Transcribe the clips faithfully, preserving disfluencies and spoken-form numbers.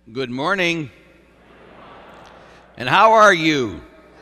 Good morning. And how are you?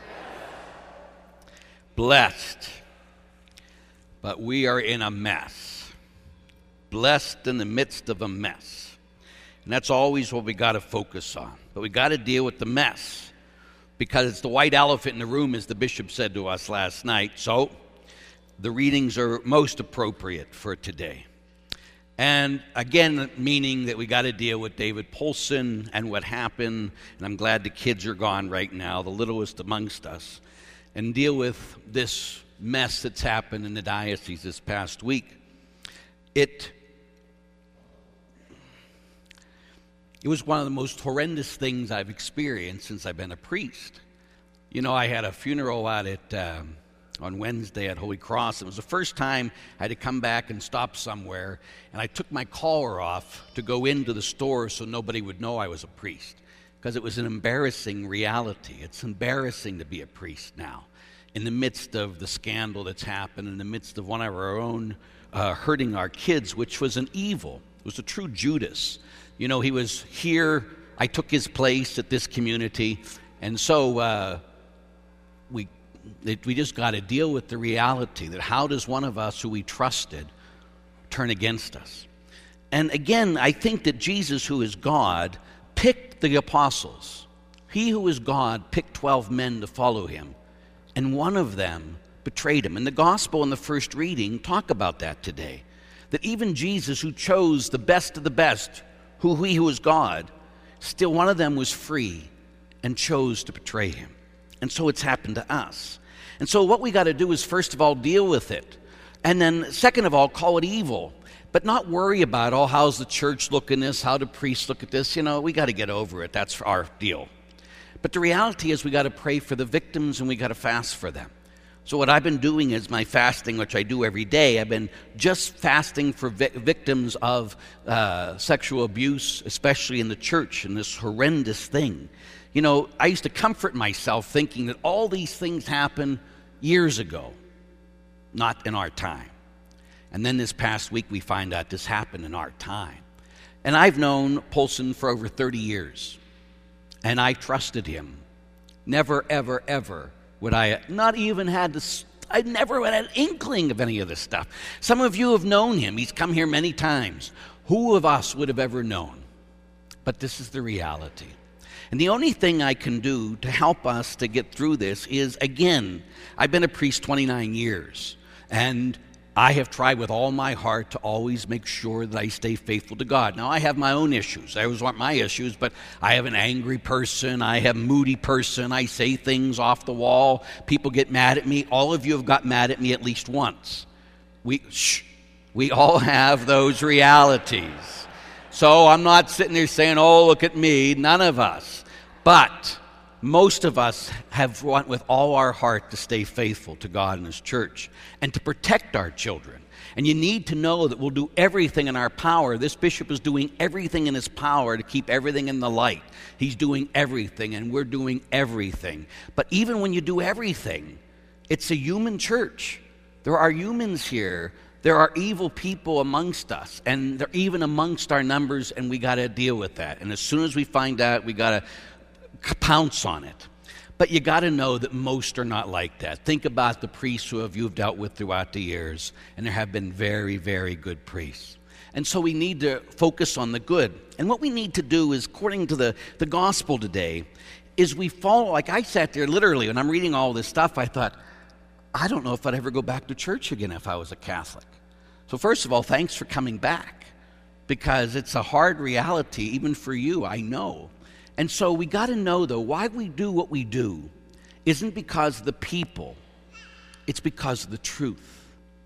Blessed. But we are in a mess. Blessed in the midst of a mess. And that's always what we got to focus on. But we got to deal with the mess, because it's the white elephant in the room, as the bishop said to us last night. So the readings are most appropriate for today. And again, meaning that we got to deal with David Polson and what happened. And I'm glad the kids are gone right now, the littlest amongst us, and deal with this mess that's happened in the diocese this past week. It, it was one of the most horrendous things I've experienced since I've been a priest. You know, I had a funeral out at... Um, on Wednesday at Holy Cross. It was the first time I had to come back and stop somewhere, and I took my collar off to go into the store so nobody would know I was a priest, because it was an embarrassing reality. It's embarrassing to be a priest now, in the midst of the scandal that's happened, in the midst of one of our own uh, hurting our kids, which was an evil. It was a true Judas. You know, he was here, I took his place at this community, and so uh, we That we just got to deal with the reality that how does one of us who we trusted turn against us? And again, I think that Jesus, who is God, picked the apostles. He who is God picked twelve men to follow him, and one of them betrayed him. And the gospel in the first reading talk about that today, that even Jesus, who chose the best of the best, who he who is God, still one of them was free and chose to betray him. And so it's happened to us. And so what we got to do is, first of all, deal with it. And then, second of all, call it evil. But not worry about, oh, how's the church look at this? How do priests look at this? You know, we got to get over it. That's our deal. But the reality is we got to pray for the victims, and we got to fast for them. So what I've been doing is my fasting, which I do every day. I've been just fasting for vi- victims of uh, sexual abuse, especially in the church, and this horrendous thing. You know, I used to comfort myself thinking that all these things happened years ago, not in our time. And then this past week we find out this happened in our time. And I've known Polson for over thirty years, and I trusted him. Never, ever, ever would I, not even had this, I never had an inkling of any of this stuff. Some of you have known him. He's come here many times. Who of us would have ever known? But this is the reality. And the only thing I can do to help us to get through this is, again, I've been a priest twenty-nine years, and I have tried with all my heart to always make sure that I stay faithful to God. Now, I have my own issues. Those aren't my issues, but I have an angry person. I have a moody person. I say things off the wall. People get mad at me. All of you have got mad at me at least once. We, shh, we all have those realities. So I'm not sitting there saying, oh, look at me. None of us. But most of us have want with all our heart to stay faithful to God and his church and to protect our children. And you need to know that we'll do everything in our power. This bishop is doing everything in his power to keep everything in the light. He's doing everything, and we're doing everything. But even when you do everything, it's a human church. There are humans here. There are evil people amongst us, and they're even amongst our numbers, and we got to deal with that. And as soon as we find out, we got to pounce on it. But you got to know that most are not like that. Think about the priests who have you've dealt with throughout the years, and there have been very, very good priests. And so we need to focus on the good. And what we need to do is, according to the, the gospel today, is we follow, like I sat there literally, when I'm reading all this stuff, I thought, I don't know if I'd ever go back to church again if I was a Catholic. So first of all, thanks for coming back, because it's a hard reality, even for you, I know. And so we got to know, though, why we do what we do isn't because of the people. It's because of the truth,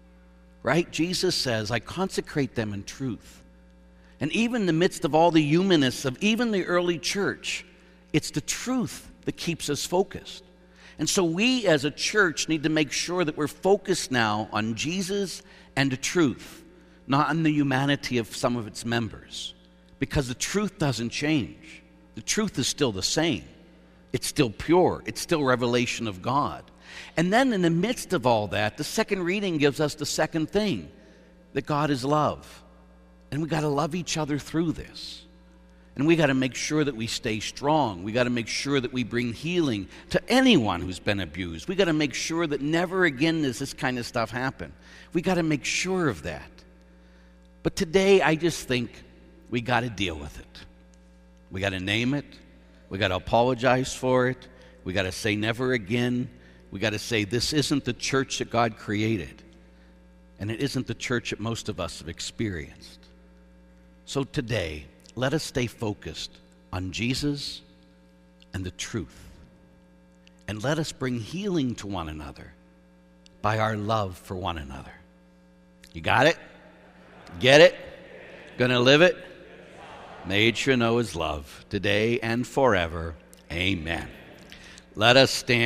right? Jesus says, I consecrate them in truth. And even in the midst of all the humanists of even the early church, it's the truth that keeps us focused. And so we as a church need to make sure that we're focused now on Jesus and the truth, not on the humanity of some of its members, because the truth doesn't change. The truth is still the same. It's still pure. It's still revelation of God. And then in the midst of all that, the second reading gives us the second thing, that God is love. And we got to love each other through this. And we got to make sure that we stay strong. We got to make sure that we bring healing to anyone who's been abused. We got to make sure that never again does this kind of stuff happen. We got to make sure of that. But today, I just think we got to deal with it. We got to name it. We got to apologize for it. We got to say never again. We got to say this isn't the church that God created. And it isn't the church that most of us have experienced. So today, let us stay focused on Jesus and the truth. And let us bring healing to one another by our love for one another. You got it? Get it? Gonna live it? Made sure know his love today and forever. Amen. Let us stand.